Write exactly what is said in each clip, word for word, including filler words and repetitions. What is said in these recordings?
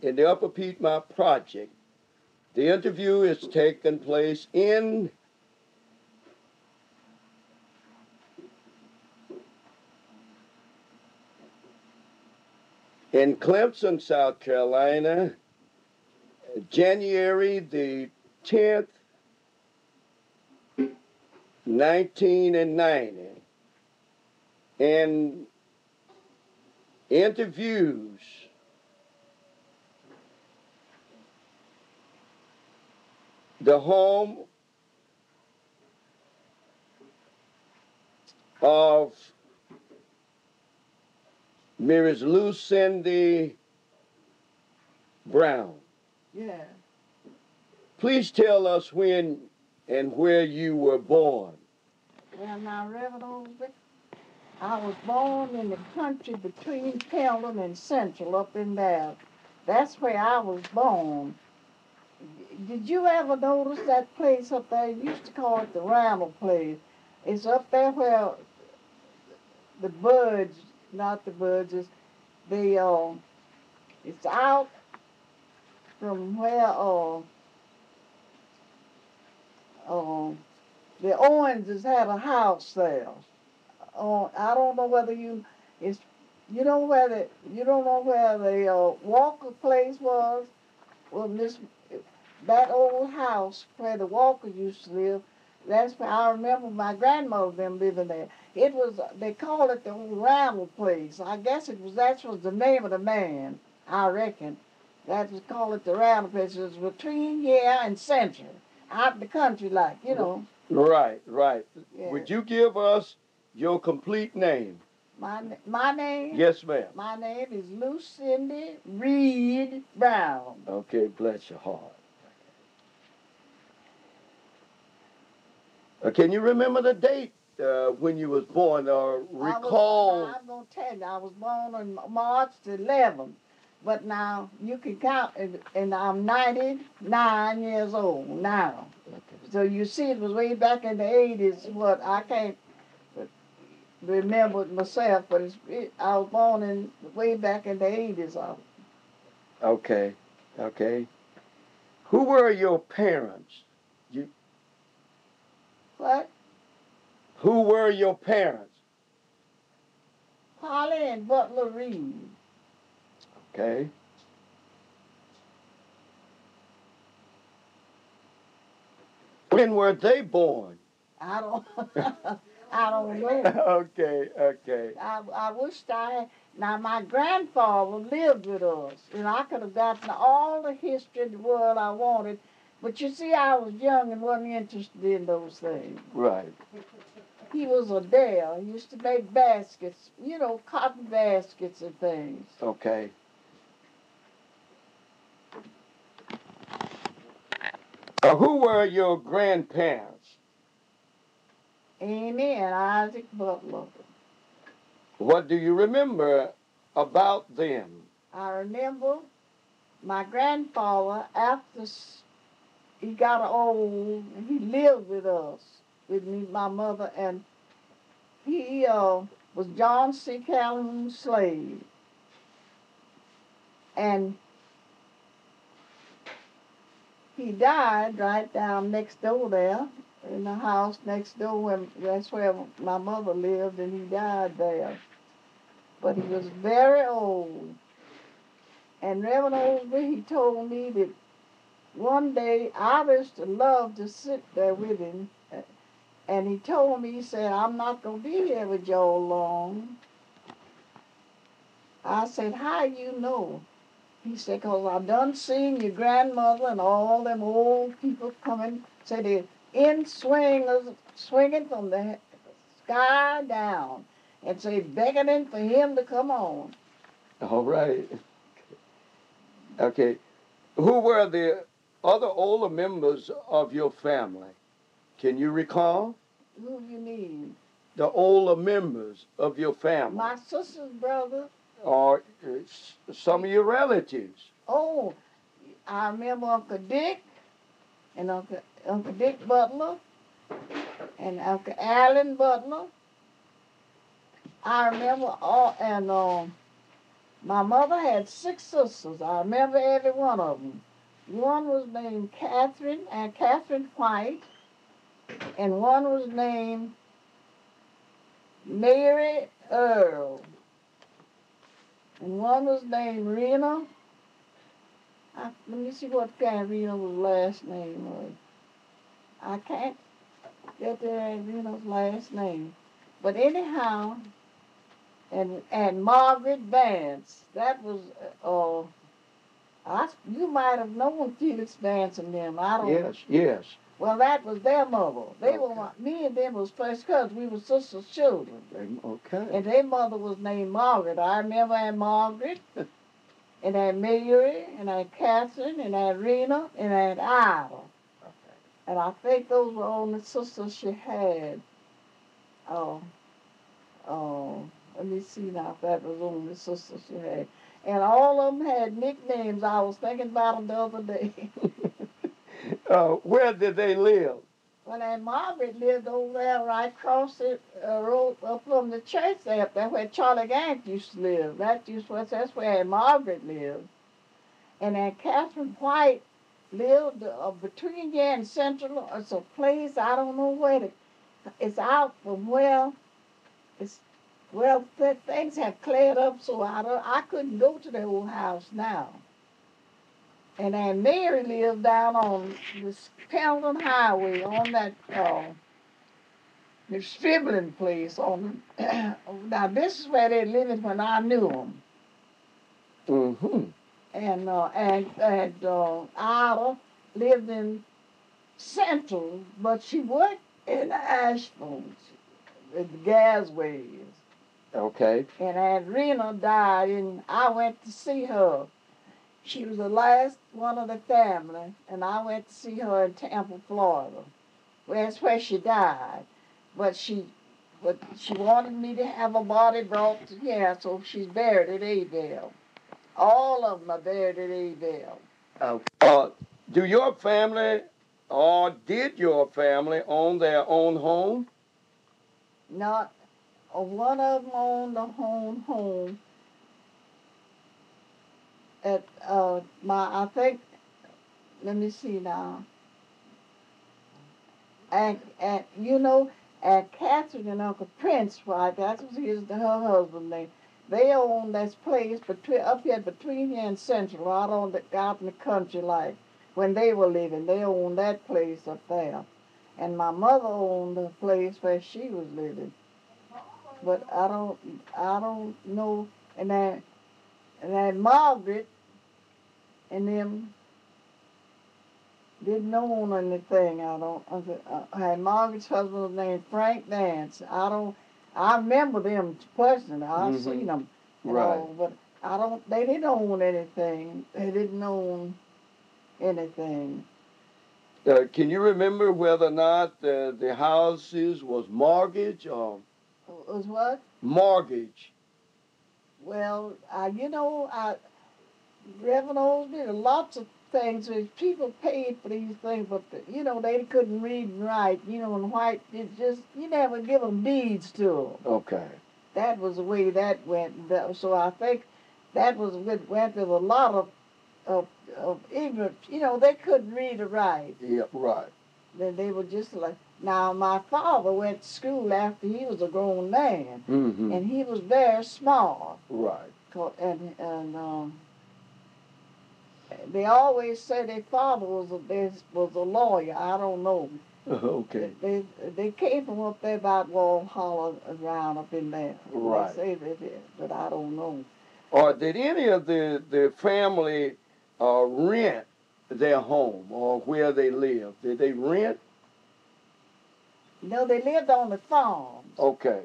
in the Upper Piedmont Project. The interview is taking place in in Clemson, South Carolina, January the tenth, nineteen ninety. And interviews the home of Miss Lucindy Brown. Yeah. Please tell us when and where you were born. Well, now, Reverend Osby, I was born in the country between Pelham and Central up in there. That's where I was born. Did you ever notice that place up there? You used to call it the Randall place. It's up there where the birds, not the birds, it's the, uh, it's out from where, uh, uh, the Owenses had a house there. Uh, I don't know whether you, it's, you know where the, you don't know where the uh, Walker place was? Well, this, that old house where the Walkers used to live, that's where I remember my grandmother them living there. It was, they called it the old Randall place. I guess it was, that was the name of the man, I reckon. That was called it the Randall place. It was between here and Central, out in the country like, you know. Right, right. Yeah. Would you give us your complete name? My, my name? Yes, ma'am. My name is Lucindy Reed Brown. Okay, bless your heart. Uh, can you remember the date uh, when you was born or recall? I was, I'm going to tell you, I was born on March the eleventh. But now you can count, and, and I'm ninety-nine years old now. Okay. So you see, it was way back in the eighties. What I can't remember it myself, but it's, it, I was born in way back in the eighties. Okay, okay. Who were your parents? You. What? Who were your parents? Holly and Butler Reed. Okay. When were they born? I don't. I don't know. Okay, okay. I I wished I had. Now my grandfather lived with us, and I could have gotten all the history in the world I wanted. But you see, I was young and wasn't interested in those things. Right. He was a dare. He used to make baskets, you know, cotton baskets and things. Okay. Uh, who were your grandparents? Amy and Isaac Butler. What do you remember about them? I remember my grandfather, after he got old, he lived with us, with me, my mother, and he uh, was John C. Calhoun's slave. And he died right down next door there, in the house next door, where, that's where my mother lived, and he died there. But he was very old. And Reverend Osby, he told me that one day I used to love to sit there with him. And he told me, he said, I'm not going to be here with y'all long. I said, how you know? He said, because I done seen your grandmother and all them old people coming. Said they're in swingers, swinging from the sky down. And say, beckoning for him to come on. All right. Okay. Who were the other older members of your family? Can you recall? Who you mean? The older members of your family. My sister's brother. Or uh, some of your relatives. Oh, I remember Uncle Dick and Uncle, Uncle Dick Butler and Uncle Allen Butler. I remember all, and uh, My mother had six sisters. I remember every one of them. One was named Catherine and Catherine White, and one was named Mary Earl, and one was named Rena. I, let me see what kind Rena's last name was. I can't get the Rena's last name, but anyhow, and and Margaret Vance. That was uh, I you might have known Felix Vance and them. I don't. Yes, yes. Well, that was their mother. They Okay. were me and them was first cousins. We were sisters' children. Okay. And their mother was named Margaret. I remember Aunt Margaret, and Aunt Mary, and Aunt Catherine, and Aunt Rena, and Aunt Ida. Okay. And I think those were only sisters she had. Oh, oh, let me see now if that was only sisters she had. And all of them had nicknames. I was thinking about them the other day. uh, where did they live? Well, Aunt Margaret lived over there right across the uh, road up from the church there, up there where Charlie Gantt used to live. That used to, that's where Aunt Margaret lived. And Aunt Catherine White lived uh, between here and Central. It's a place, I don't know where to, it's out from where, it's, well, th- things have cleared up, so I, don't, I couldn't go to the old house now. And Aunt Mary lived down on this Pendleton Highway on that, uh, the Scribbling place on. Now this is where they lived when I knew them. Mm-hmm. And uh, and and uh, Ida lived in Central, but she worked in Asheville, at the Gasways. Okay. And Aunt Rena died, and I went to see her. She was the last one of the family, and I went to see her in Tampa, Florida. Well, that's where she died. But she but she wanted me to have her body brought to here, so she's buried at Abel. All of them are buried at Abel. Okay. Uh, do your family, or did your family, own their own home? Not uh, one of them owned a home home at uh my I think let me see now. And and you know, and Catherine and Uncle Prince, right? That was his her husband's name. They owned this place between up here between here and Central, out on the out in the country, like when they were living. They owned that place up there, and my mother owned the place where she was living. But I don't, I don't know. And then, and then Margaret and them didn't own anything. I don't. I had Margaret's husband was named Frank Vance. I don't. I remember them personally. I've Mhm. seen them. You Right. know, but I don't. They didn't own anything. They didn't own anything. Uh, can you remember whether or not the, the houses was mortgage or Was what? mortgage? Well, I, you know, I Reverend Osby, there are lots of things that people paid for these things, but the, you know they couldn't read and write. You know, and white it just you never give them deeds to them. Okay. That was the way that went. That, so I think that was what went with a lot of of of ignorant. You know, they couldn't read or write. Yeah, right. Then they were just like. Now my father went to school after he was a grown man, Mm-hmm. and he was very smart. Right. And and um, they always say their father was a was a lawyer. I don't know. Okay. They they came from up there about Walhalla around up in there. Right. They say they did, but I don't know. Or did any of the, the family uh, rent their home or where they live? Did they rent? No, they lived on the farms. Okay.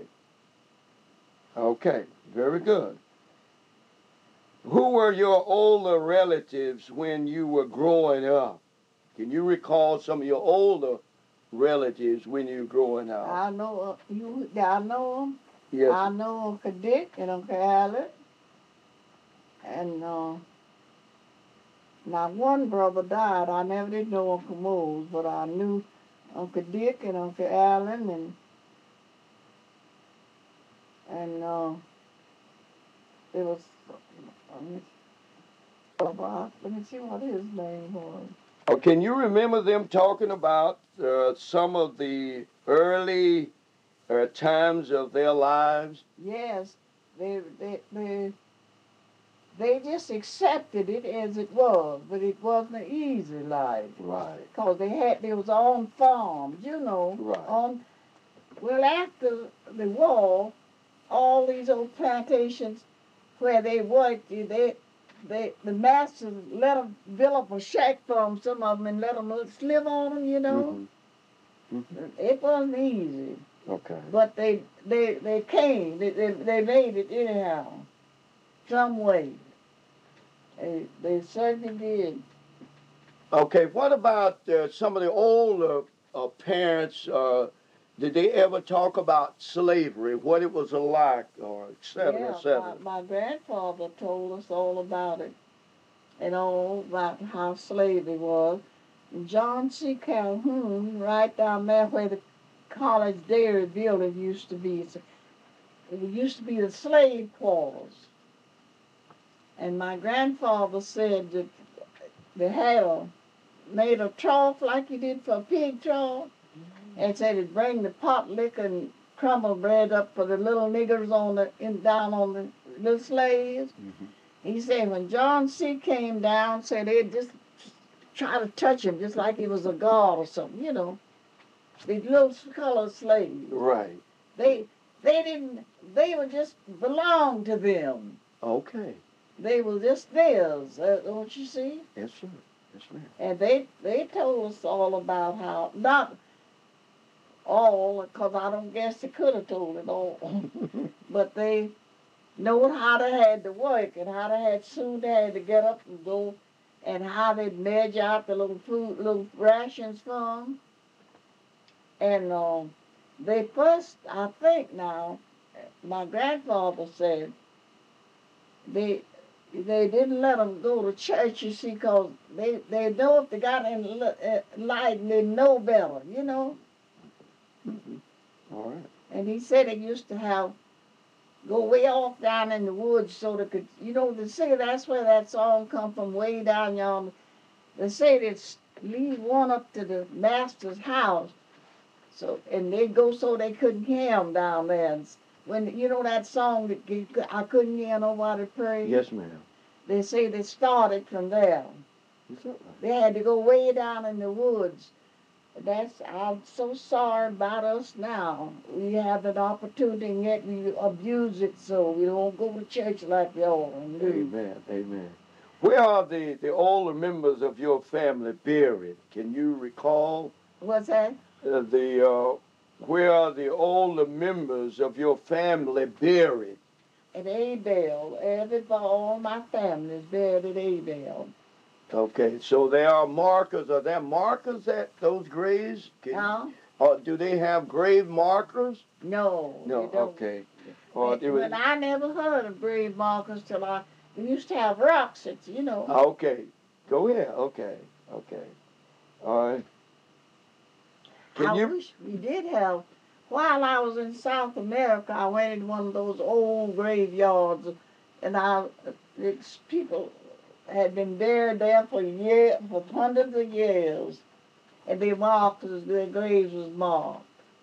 Okay. Very good. Who were your older relatives when you were growing up? Can you recall some of your older relatives when you were growing up? I know uh, you. I know them. Yes. I know Uncle Dick and Uncle Allen. And uh, now one brother died. I never did know Uncle Mose, but I knew Uncle Dick and Uncle Allen and and uh, it was About, let me see what his name was. Oh, can you remember them talking about uh, some of the early uh, times of their lives? Yes, they they they they just accepted it as it was, but it wasn't an easy life. Right. Cause they had they was on farms, you know, Right. on well after the war, all these old plantations where they worked, they they the masters let them build up a shack for them, some of them, and let them live on them, you know. Mm-hmm. Mm-hmm. It wasn't easy, Okay. but they they they came, they they, they made it anyhow, some way. They they certainly did. Okay. What about uh, some of the older uh, parents? Uh, did they ever talk about slavery, what it was like, or et cetera, et Yeah, cetera? my, my grandfather told us all about it and all about how slavery was. John C. Calhoun, right down there where the college dairy building used to be, it's- it used to be the slave quarters. And my grandfather said that they had a made a trough like you did for a pig trough, and said it'd bring the pot liquor and crumble bread up for the little niggers on the in down on the little slaves. Mm-hmm. He said when John C. came down, said they'd just try to touch him just like he was a god or something, you know. These little colored slaves. Right. They they didn't they were just belonged to them. Okay. They were just theirs, uh, don't you see? Yes, sir. Yes, ma'am. And they they told us all about how not all, because I don't guess they could have told it all, but they knowed how they had to work and how they had soon they had to get up and go, and how they'd measure out the little food, little rations for them. And um, they first, I think now, my grandfather said they they didn't let them go to church, you see, because they, they know if they got in light, they know better, you know. Mm-hmm. All right. And he said they used to have go way off down in the woods so they could, you know, they say that's where that song come from, way down yonder. They say they'd leave one up to the master's house, so and they'd go so they couldn't hear him down there. And when you know that song that you, I couldn't hear nobody pray. Yes, ma'am. They say they started from there. Is that right? They had to go way down in the woods. That's I'm so sorry about us now. We have an opportunity and yet we abuse it so we don't go to church like we ought to do. Amen. Amen. Where are the, the older members of your family buried? Can you recall What's that? uh, the uh, where are the older members of your family buried? At Adel. Everybody, all my family is buried at Adel. Okay, so there are markers. Are there markers at those graves? Can, Huh? or do they have grave markers? No. No. They don't. Okay. Or They- it was, Well, I never heard of grave markers till I. We used to have rocks. It's you know. okay. Go ahead. Okay. Okay. All right. Can I you? wish we did have. While I was in South America, I went in one of those old graveyards, and I, it's people had been buried there for years, for hundreds of years, and their marked, their graves was marked.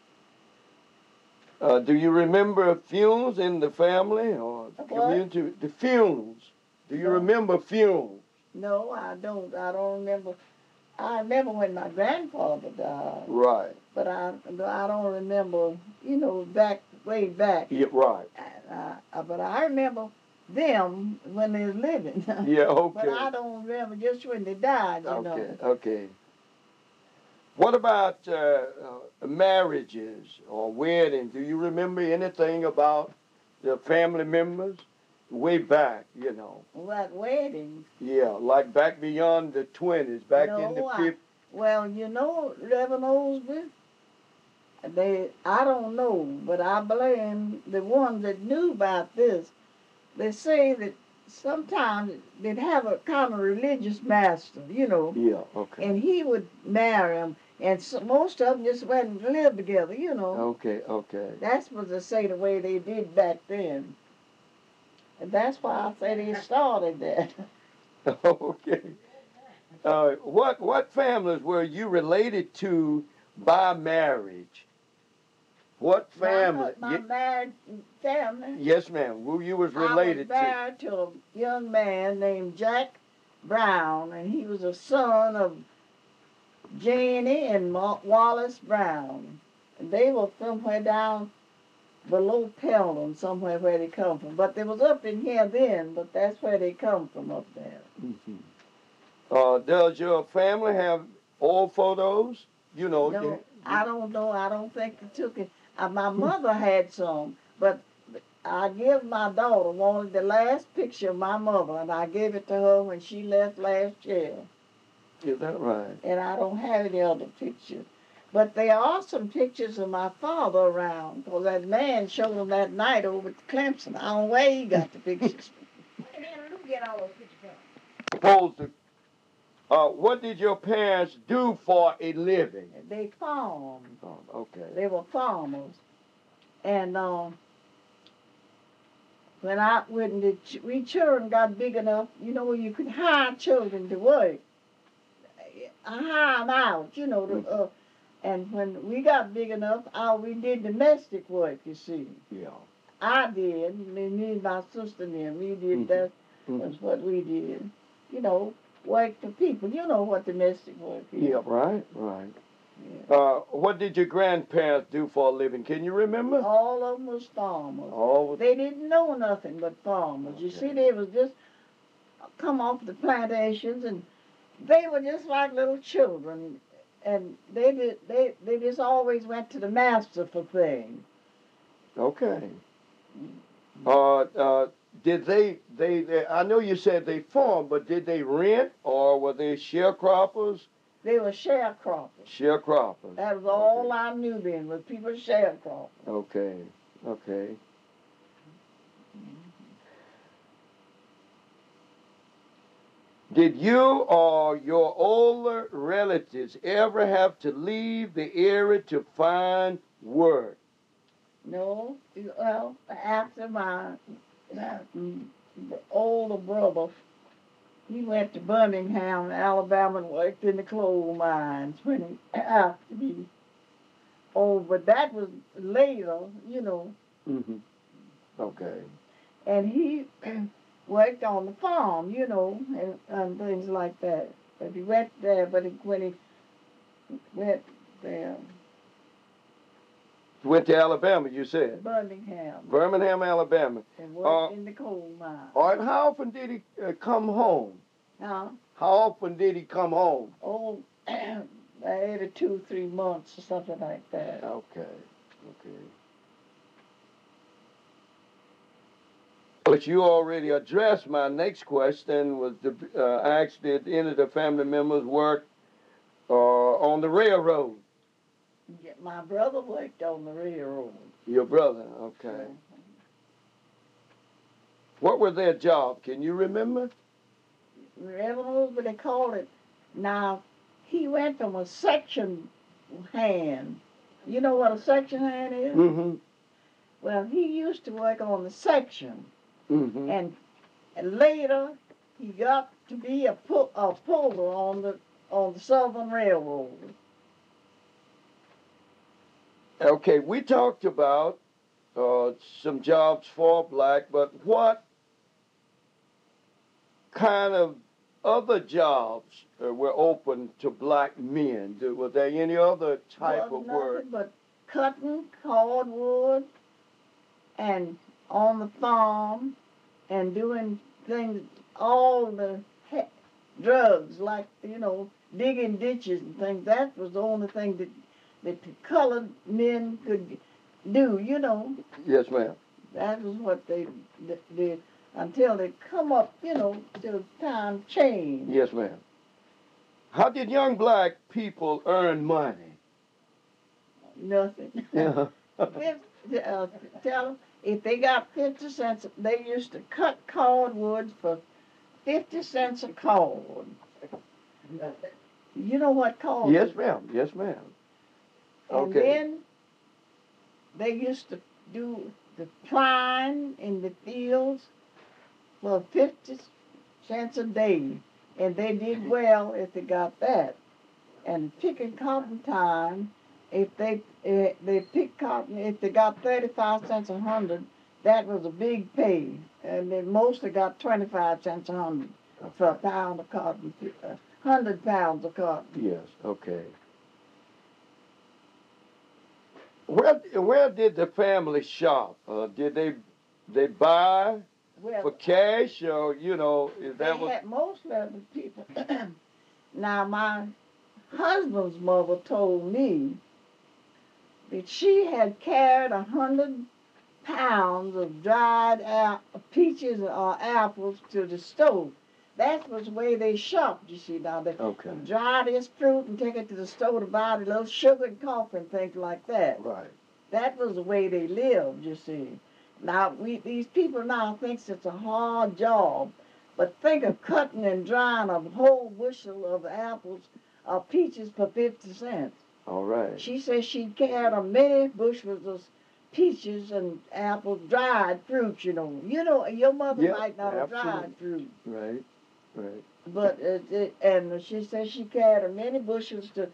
Uh, do you remember funerals in the family or the What? community? The funerals. Do you No. remember funerals? No, I don't. I don't remember. I remember when my grandfather died, Right. but I, I don't remember. You know, back way back. Yeah, right. I, I, but I remember them when they were living. Yeah, okay. But I don't remember just when they died, you Okay, know. okay. What about uh, uh, marriages or weddings? Do you remember anything about the family members way back, you know? What weddings? Yeah, like back beyond the twenties, back in the No, I, fifties. well, you know, Reverend Osby, they, I don't know, but I blame the ones that knew about this. They say that sometimes they'd have a kind of religious master, you know, Yeah, okay. and he would marry them, and so most of them just went and lived together, you know. Okay, okay. That's what they say the way they did back then. And that's why I said he started that. Okay. Uh, what what families were you related to by marriage? What family? My, my Ye- married family. yes, ma'am. Who you was I was related to? married to a young man named Jack Brown, and he was a son of Janie and Ma- Wallace Brown. And they were somewhere down below Pelham, somewhere where they come from. But they was up in here then, but that's where they come from up there. Mhm. Uh, does your family have old photos? You know. No, you- I don't know. I don't think they took it. Uh, my mother had some, but I give my daughter wanted the last picture of my mother, and I gave it to her when she left last year. Is that right? And I don't have any other pictures. But there are some pictures of my father around, because that man showed them that night over at Clemson. I don't know where he got the pictures. Where did you get all those pictures from? Supposed to. Uh, what did your parents do for a living? They farmed. Oh, okay. They were farmers. And um, when I when the ch- we children got big enough, you know, you could hire children to work. I hire them out, you know. To, uh, and when we got big enough, uh, we did domestic work. You see, Yeah. I did. Me, me and my sister and them, we did Mhm. that. Mhm. That's what we did. You know, work for people. You know what domestic work is. Yeah. Right. Right. Yeah. Uh, what did your grandparents do for a living? Can you remember? All of them was farmers. All. They didn't know nothing but farmers. You Okay. see, they was just come off the plantations, and they were just like little children, and they did they they just always went to the master for things. Okay. Uh, uh, did they, they, they, I know you said they farmed, but did they rent or were they sharecroppers? They were sharecroppers. Sharecroppers. That was all I knew then, was people sharecroppers. Okay. Okay. Did you or your older relatives ever have to leave the area to find work? No, well, after my, my older brother, he went to Birmingham, Alabama, and worked in the coal mines when he after he. Oh, but that was later, you know. Mm-hmm. Okay. And he worked on the farm, you know, and, and things like that. But he went there, but he, when he went there, Went to Alabama, you said? Birmingham, Birmingham, Alabama. and worked Uh, in the coal mine. All right, how often did he uh, come home? Huh? How often did he come home? Oh, every two, three months or something like that. Okay, okay. But you already addressed my next question, was the, uh, asked did any of the family members work uh, on the railroad? Yeah, my brother worked on the railroad. Your brother, okay. What were their jobs? Can you remember? Railroad, but they called it. Now, he went from a section hand. You know what a section hand is? Mm-hmm. Well, he used to work on the section, Mm-hmm. and, and later he got to be a, pu- a puller on the on the Southern Railroad. Okay, we talked about uh, some jobs for black, but what kind of other jobs uh, were open to black men? Do- Was there any other type Was of work? nothing but cutting hardwood and on the farm and doing things, all the he- drugs, like, you know, digging ditches and things. That was the only thing that, that the colored men could do, you know. Yes, ma'am. That was what they d- did until they come up, you know, till time changed. Yes, ma'am. How did young black people earn money? Nothing. Yeah. Fif- uh, tell them if they got fifty cents, they used to cut cordwood for fifty cents a cord. You know what cord? Yes, is? ma'am. Yes, ma'am. And Okay. then they used to do the plowing in the fields for fifty cents a day, and they did well if they got that. And picking cotton time, if they eh, they pick cotton, if they got thirty-five cents a hundred, that was a big pay. And they mostly got twenty-five cents a hundred for a pound of cotton, a hundred pounds of cotton. Yes, okay. Where where did the family shop? Uh, did they they buy Well, for cash, or you know, is they that what? had most of the people. Now, my husband's mother told me that she had carried a hundred pounds of dried ap- peaches or apples to the stove. That was the way they shopped, you see. Now, they Okay. dry this fruit and take it to the store to buy the little sugar and coffee and things like that. Right. That was the way they lived, you see. Now, we these people now thinks it's a hard job, but think of cutting and drying a whole bushel of apples or peaches for fifty cents. All right. She says she carried a many bushels of peaches and apples, dried fruit, you know. You know, your mother Yep, might not have dried absolutely. fruit. Right. Right. But, uh, it, and she says she carried a many bushels to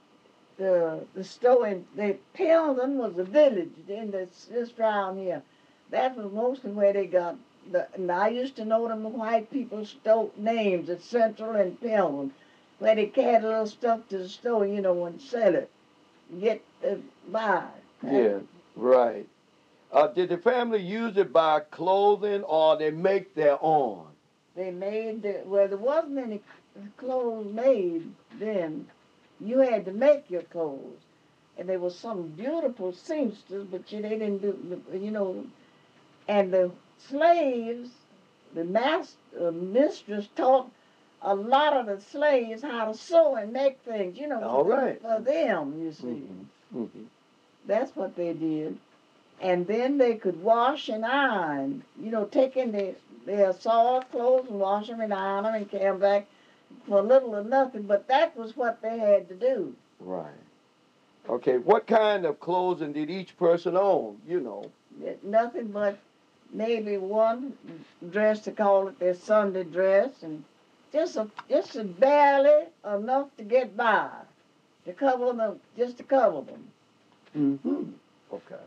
the, the store. And the Pelden was a village in this, this round here. That was mostly where they got, the, and I used to know them white people's store names at Central and Pelden, where they carried a little stuff to the store, you know, and sell it, get uh, by. Yeah. Right. Uh, did the family usually buy clothing, or they make their own? They made the, well, there wasn't any clothes made then. You had to make your clothes. And there was some beautiful seamsters, but you, they didn't do, you know. And the slaves, the master, uh, mistress taught a lot of the slaves how to sew and make things, you know, All for, right. for them, you see. Mm-hmm. Mm-hmm. That's what they did. And then they could wash and iron, you know, taking their, their soiled clothes and wash them and iron them and carry them back for little or nothing. But that was what they had to do. Right. Okay. What kind of clothing did each person own? You know. It- Nothing but maybe one dress to call it their Sunday dress, and just a, just a barely enough to get by, to cover them, just to cover them. Mm-hmm. Okay.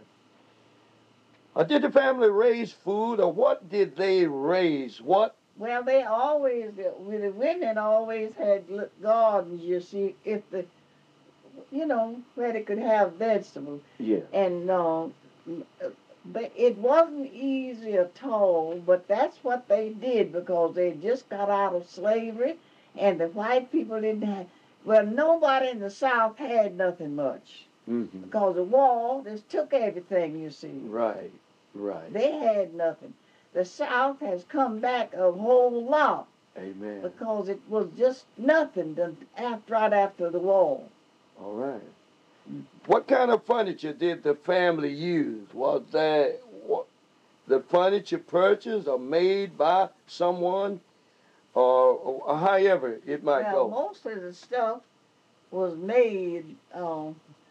Uh, did the family raise food, or what did they raise? What? Well, they always, with the women always had l- gardens, you see, if the, you know, where they could have vegetables. Yeah. And uh, but it wasn't easy at all, but that's what they did because they just got out of slavery, and the white people didn't have, well, nobody in the South had nothing much Mm-hmm. because the war just took everything, you see. Right. Right. They had nothing. The South has come back a whole lot Amen. because it was just nothing to, after, right after the war. All right. What kind of furniture did the family use? Was that what, the furniture purchased or made by someone, or, or however it might Well, go? most of the stuff was made, uh,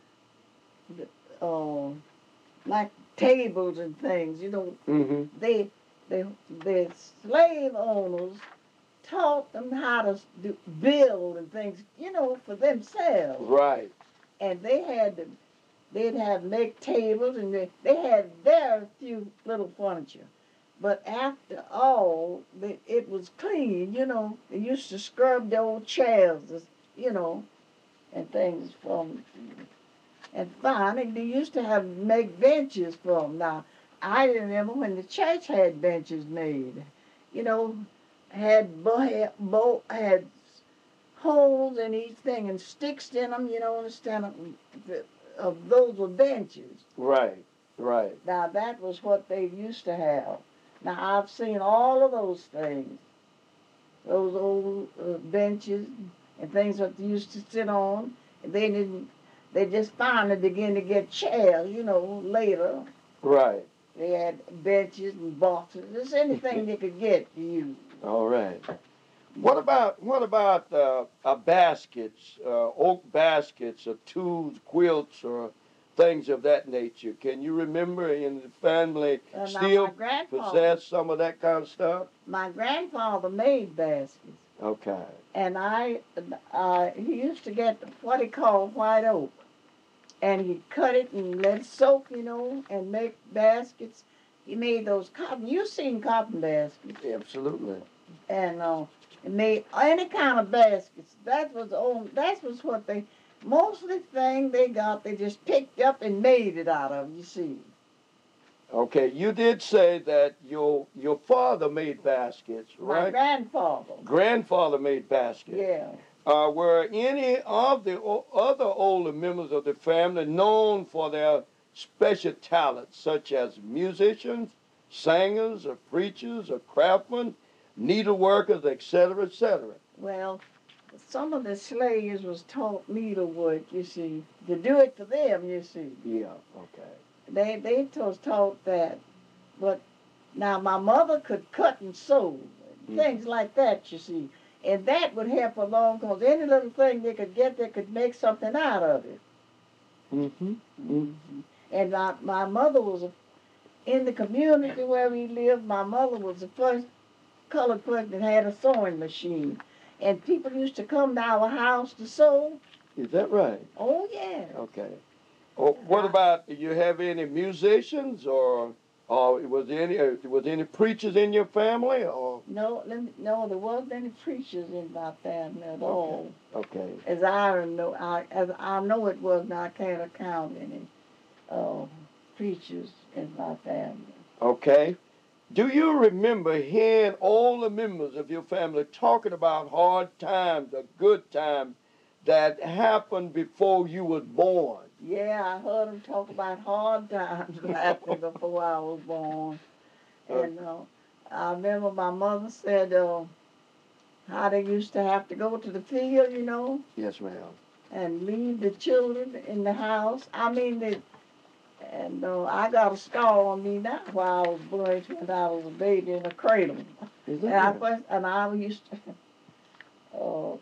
uh, like tables and things. You know, Mm-hmm. they, they, the slave owners taught them how to do, build and things. You know, for themselves. Right. And they had to, they'd have make tables, and they, they had very few little furniture. But after all, they, it was clean, you know. They used to scrub the old chairs, you know, and things from. And finally, they used to have make benches for them. Now, I remember when the church had benches made, you know, had bo- bo- had holes in each thing and sticks in them, you know, instead of, of those were benches. Right. Right. Now, that was what they used to have. Now, I've seen all of those things, those old uh, benches and things that they used to sit on. And they didn't, they just finally began to get chairs, you know, later. Right. They had benches and boxes, just anything they could get to use. All right. What about what about uh, uh, baskets, uh, oak baskets, or tools, quilts, or things of that nature. Can you remember in the family Uh, now, still my grandfather, possess some of that kind of stuff? my grandfather made baskets, Okay. and I, uh, he used to get what he called white oak, and he'd cut it and let it soak, you know, and make baskets. He made those cotton. You've seen cotton baskets, Absolutely. and uh, he made any kind of baskets. That was on. That was what they. Mostly thing they got, they just picked up and made it out of. You see. Okay, you did say that your your father made baskets, My right? grandfather. Grandfather made baskets. Yeah. Uh, were any of the o- other older members of the family known for their special talents, such as musicians, singers, or preachers, or craftsmen, needleworkers, et cetera, et cetera? Well, some of the slaves was taught needlework. You see, to do it for them. You see. Yeah. Okay. They they was taught that, but now my mother could cut and sew, Mhm. things like that. You see, and that would help along because any little thing they could get, they could make something out of it. Mm-hmm. Mm-hmm. And my my mother was a, in the community where we lived. My mother was the first colored person that had a sewing machine, and people used to come to our house to sew. Is that right? Oh yeah. Okay. Oh, what I- about, do you have any musicians or or was there any uh, was there any preachers in your family or? No, let me, no, there wasn't any preachers in my family at all. Okay. As I know, I as I know it was, and I can't account any uh, preachers in my family. Okay. Do you remember hearing all the members of your family talking about hard times or good times that happened before you was born? Yeah, I heard them talk about hard times happening before I was born, and uh, I remember my mother said uh, how they used to have to go to the field, you know, Yes, ma'am. and leave the children in the house. I mean, they, and uh, I got a scar on me now while I was born when I was a baby in a cradle. Is And I that right? first, and I used to, uh,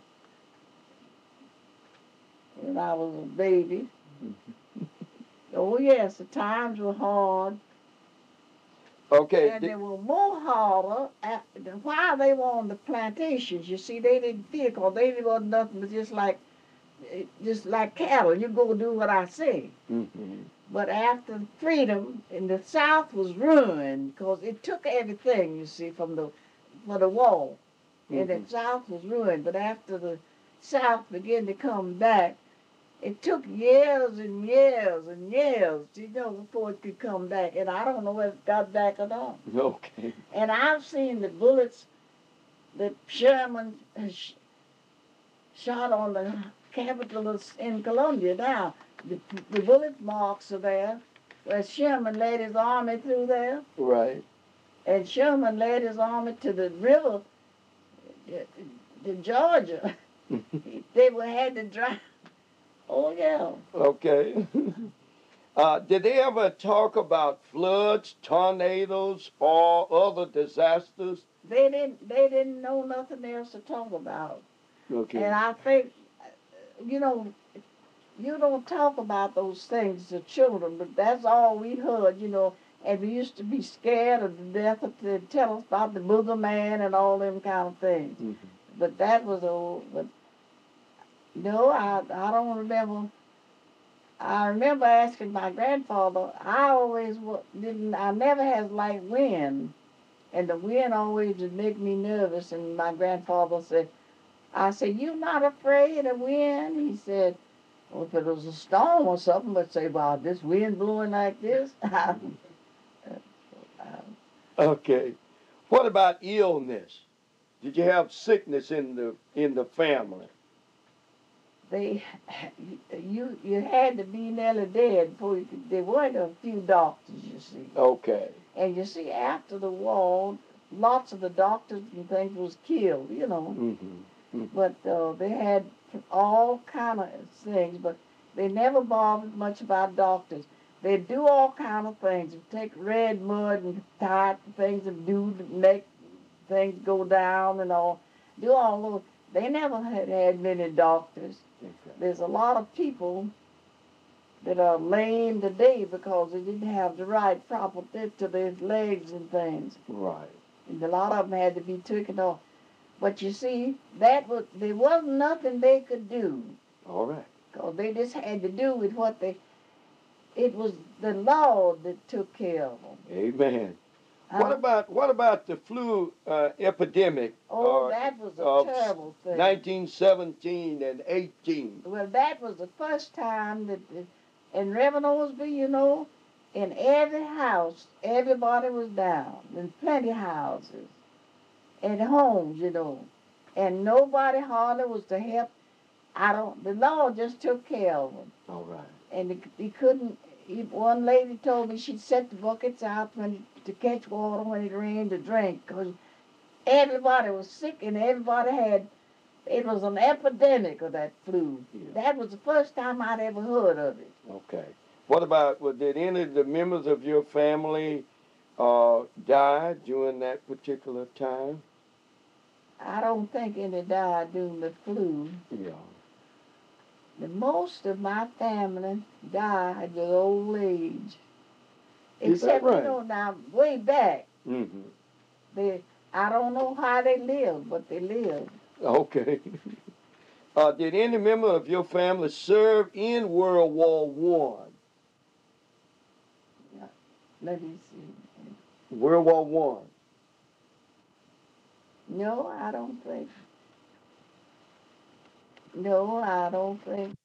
when I was a baby. Oh yes, the times were hard, Okay. and di- they were more harder after, while they were on the plantations. You see, they didn't feel, cause they wasn't nothing but just like, eh, just like cattle. You go do what I say. Mhm. But after freedom, in the South was ruined because it took everything, you see, from the for the war, and the Mhm. South was ruined. But after the South began to come back, it took years and years and years, you know, before it could come back. And I don't know if it got back or not. Okay. And I've seen the bullets that Sherman has sh- shot on the Capitol in Columbia. Now, the, the bullet marks are there where Sherman led his army through there. Right. And Sherman led his army to the river, uh, to Georgia. They were had to drive. Oh, yeah. Okay. Uh, did they ever talk about floods, tornadoes, or other disasters? They didn't, they didn't know nothing else to talk about. Okay. And I think, you know, you don't talk about those things to children, but that's all we heard, you know. And we used to be scared of the death of to tell us about the booger man and all them kind of things. Mhm. But that was old. But no, I I don't remember. I remember asking my grandfather. I always wa- didn't. I never had liked wind, and the wind always would make me nervous. And my grandfather said, "I said, you not afraid of wind?" He said, well, if it was a storm or something, but say, wow, this wind blowing like this. Okay. What about illness? Did you have sickness in the in the family? they, you, you had to be nearly dead before you could. There weren't a few doctors, you see. Okay. And you see, after the war, lots of the doctors and things was killed, you know. Mm-hmm. But uh, they had all kind of things, but they never bothered much about doctors. They do all kind of things. Take red mud and tie it to things and do to make things go down and all. Do all those. They never had had many doctors. Okay. There's a lot of people that are lame today because they didn't have the right proper fit to their legs and things. Right. And a lot of them had to be taken off. But you see, that was there wasn't nothing they could do All right. because they just had to do with what they. It was the Lord that took care of them. Amen. Uh, What about what about the flu uh, epidemic? Oh, uh, that was a of terrible thing. nineteen seventeen and eighteen. Well, that was the first time that, that in Reverend Osby, you know, in every house, everybody was down. In plenty houses. And homes, you know. And nobody hardly was to help. I don't, the Lord just took care of them. All right. And he, he couldn't, he, one lady told me she'd set the buckets out when, to catch water when it rained to drink because everybody was sick and everybody had, it was an epidemic of that flu. Yeah. That was the first time I'd ever heard of it. Okay. What about, well, did any of the members of your family uh, die during that particular time? I don't think any died during the flu. Yeah. The most of my family died at old age. Is that Except, right? you know, now, way back, Mm-hmm. they, I don't know how they lived, but they lived. Okay. uh, did any member of your family serve in World War One? Let me see. World War One. No, I don't think. No, I don't think